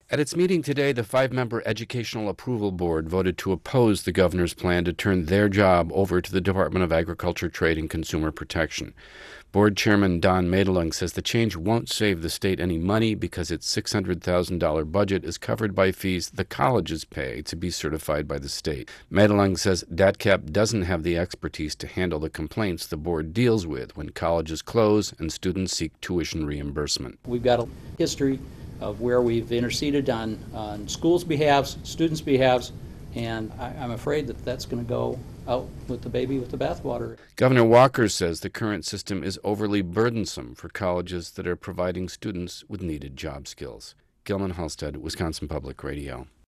At its meeting today, the five-member Educational Approval Board voted to oppose the governor's plan to turn their job over to the Department of Agriculture, Trade, and Consumer Protection. Board Chairman Don Madelung says the change won't save the state any money because its $600,000 budget is covered by fees the colleges pay to be certified by the state. Madelung says DATCP doesn't have the expertise to handle the complaints the board deals with when colleges close and students seek tuition reimbursement. We've got a history of where we've interceded on schools' behalves, students' behalves, and I'm afraid that that's going to go out with the baby with the bathwater. Governor Walker says the current system is overly burdensome for colleges that are providing students with needed job skills. Gilman Halstead, Wisconsin Public Radio.